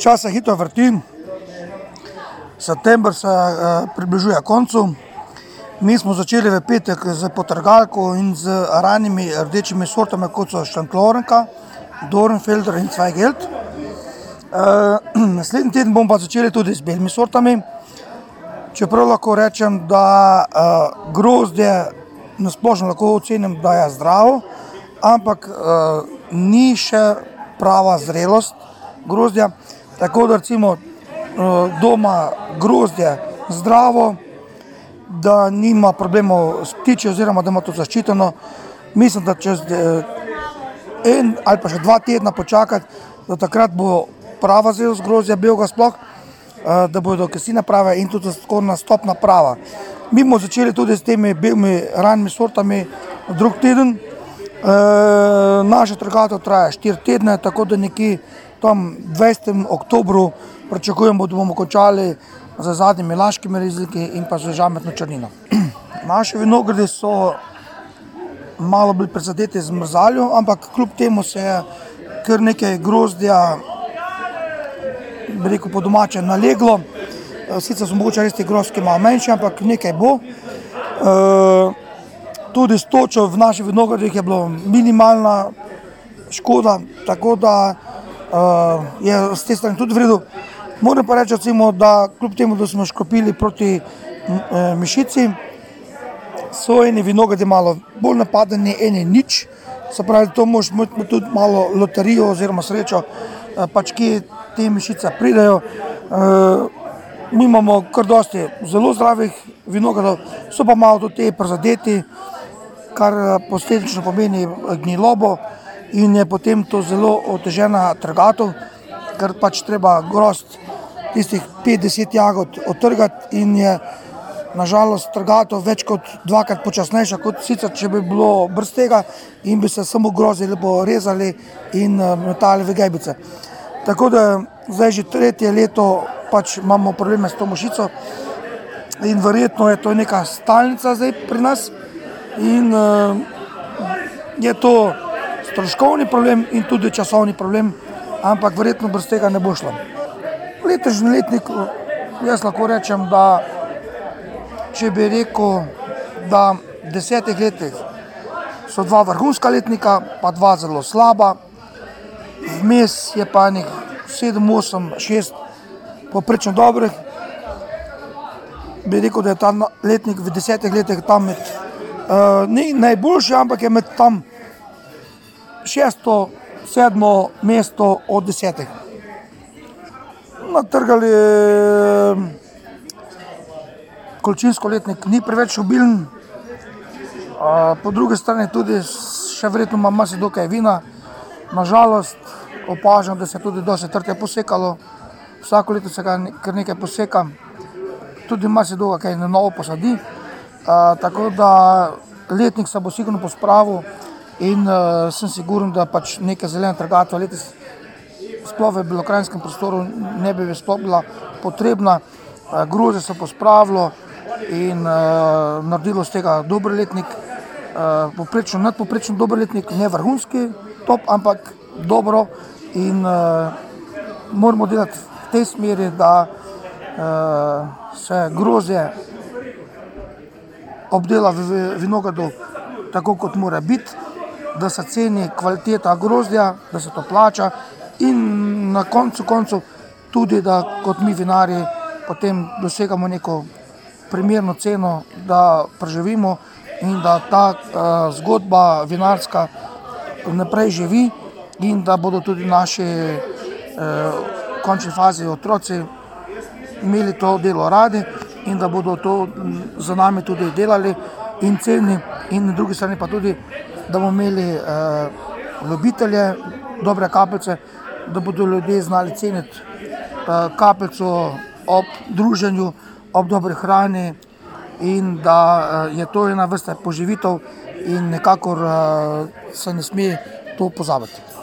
Čas se hitro vrti, september se približuje koncu. Mi smo začeli v petek z potrgalko in z ranimi rdečimi sortami, kot so Štemplorenka, Dornfelder in Zweigelt. Naslednji teden bomo pa začeli tudi z belimi sortami. Čeprav lahko rečem, da grozdje nasplošno lahko ocenim, da je zdravo, ampak ni še prava zrelost grozdja. Tako da recimo doma grozdje zdravo, da nima problemov s ptiči oziroma da ima to zaščiteno. Mislim, da čez en ali pa še 2 tedna počakati, da takrat bo prava zrelost grozdja belega sploh, da bodo kisline prave in tudi skorna stopna prava. Mi bomo začeli tudi s temi belimi ranimi sortami drug teden. Naša trgatev traja 4 tedne, tako da nekje tam 20. oktobru pričakujemo, da bomo končali z zadnjimi laškimi rizliki in pa z žametno črnino. Naši vinogradi so malo bolj prizadeti z mrzaljo, ampak kljub temu se je kar nekaj grozdja, bi rekel po domače, naleglo. Sicer so mogoče res ti grozdki malo manjši, ampak nekaj bo. Tudi s točo v naših vinogradih je bilo minimalna škoda, tako da je s te strani tudi v redu. Moram pa reči, recimo, da kljub temu, da smo škropili proti mišici, so eni vinogradi malo bolj napadeni, eni nič. Se pravi, to moraš imeti tudi malo loterijo oziroma srečo, pač kje te mišice pridejo. Mi imamo kar dosti zelo zdravih vinogradov, so pa malo tudi te prizadeti, kar posledično pomeni gnilobo in je potem to zelo otežena trgatev, ker pač treba grozd tistih 50 jagod odtrgati in je na žalost trgatev več kot 2-krat počasnejša, kot sicer, če bi bilo brez tega in bi se samo grozdi lepo rezali in metali v gajbice. Tako da zdaj že 3. leto pač imamo probleme s to mušico in verjetno je to neka stalnica zdaj pri nas in je to stroškovni problem in tudi časovni problem, ampak verjetno brez tega ne bo šlo. Letošnji letnik, jaz lahko rečem, da če bi rekel, da v 10 letih so 2 vrhunska letnika, pa 2 zelo slaba, vmes je pa enih 7, 8, 6 povprečno dobrih, bi rekel, da je ta letnik v 10 letih tam med, ni najboljši, ampak je med tam 6., 7. mesto od 10. Natrgali količinsko letnik ni preveč obilen, po drugi strani tudi še verjetno ima marsikaj vina. Na žalost opažam, da se tudi dosti trte posekalo, vsako leto se ga kar nekaj poseka, tudi marsikaj kaj na novo posadi, tako da letnik se bo sigurno pospravil in sem siguren, da pač neka zelena trgatev letos sploh v belokranjskem prostoru ne bi sploh bila potrebna. Grozdje se pospravilo in naredilo z tega dober letnik, povprečno, nadpovprečno dober letnik, ne vrhunski top, ampak dobro in moramo delati v tej smeri, da se grozdje obdela v vinogradu tako, kot mora biti, da se ceni kvaliteta grozdja, da se to plača in na koncu koncev tudi, da kot mi vinarji potem dosegamo neko primerno ceno, da preživimo in da ta zgodba vinarska naprej živi in da bodo tudi naši v končni fazi otroci imeli to delo radi in da bodo to za nami tudi delali in cenili in na drugi strani pa tudi, da bomo imeli ljubitelje dobre kapljice, da bodo ljudje znali ceniti kapljico ob druženju, ob dobri hrani in da je to ena vrsta poživitev in nekakor se ne sme to pozabiti.